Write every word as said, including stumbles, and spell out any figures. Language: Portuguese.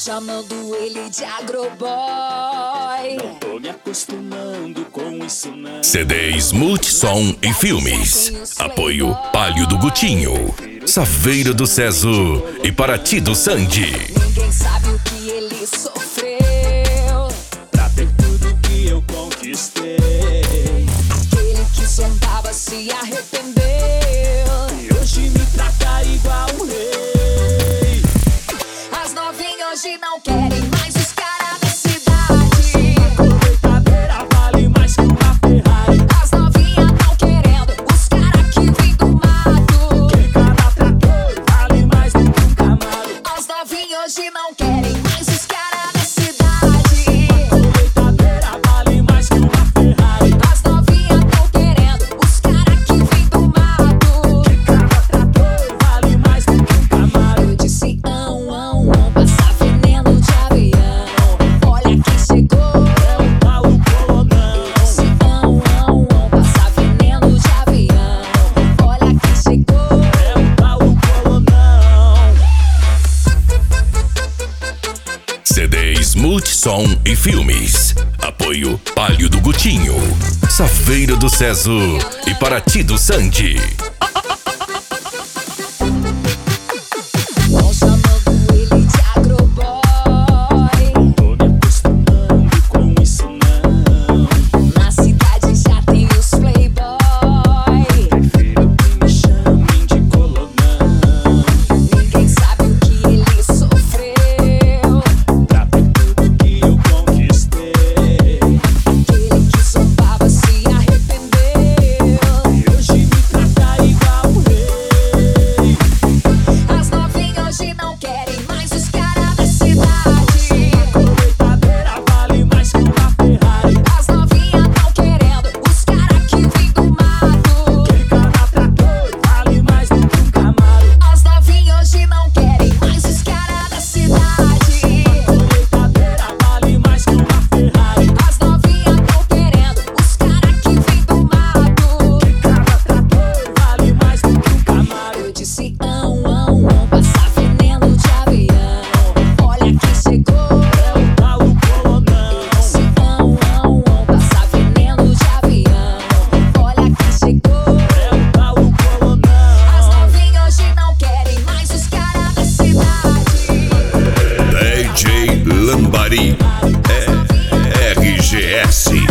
chamando ele de agroboy. Não tô me acostumando com isso não. C Ds, Multissom e filmes. Apoio Palio do Gutinho, Saveiro do Ceso e Paraty do Sandy. Ninguém sabe o que ele sofreu Pra ter tudo que eu conquistei. Aquele que sondava se arrependeu E hoje me trata igual um rei. As novinhas hoje não querem mais os caras da cidade. Colheitadeira vale mais que uma Ferrari. As novinhas tão querendo os caras que vêm do mato. Que cada trator vale mais do que um Camaro. As novinhas hoje não querem mais os caras da cidade. Colheitadeira vale mais que uma Ferrari. As novinhas tão querendo os caras que vêm do mato. Que cada trator vale mais do que um Camaro. Eu disse ão, ão, ão, passar veneno de avião. Olha quem chegou. É o Paulo Colonão. Disse ão, ão, ão, passar veneno de avião. Olha quem chegou. É o Paulo Colonão. C Ds, Multissom e filmes. Apoio Palio do Gutinho, Saveiro do Ceso e Paraty do Sandy. Tão chamando ele de agroboy. Tô me acostumando com isso não. Na cidade já tem os playboy. Prefiro que me chamem de Colonão. Ninguém sabe o que ele sofreu. Pra ter tudo que eu conquistei. Aquele que zombava se arrependeu. E hoje me trata igual um rei. As novinhas hoje não querem mais os caras da cidade. Colheitadeira vale mais que uma Ferrari. As novinhas tão querendo os caras que vêm do mato. Que cada trator vale mais do que um Camaro. As novinhas hoje não querem mais os caras da cidade. Colheitadeira vale mais que uma Ferrari. As novinhas tão querendo os caras que vêm do mato. Que cada trator vale mais do que um Camaro. Eu disse ão, ão, ão, passar veneno de avião. Olha quem chegou. É o Paulo Colonão. Disse ão, ão, ão, passar veneno de avião. Olha quem chegou. É o Paulo As Colonão. novinhas hoje não querem mais os caras da cidade. D J Lambari, é R G S.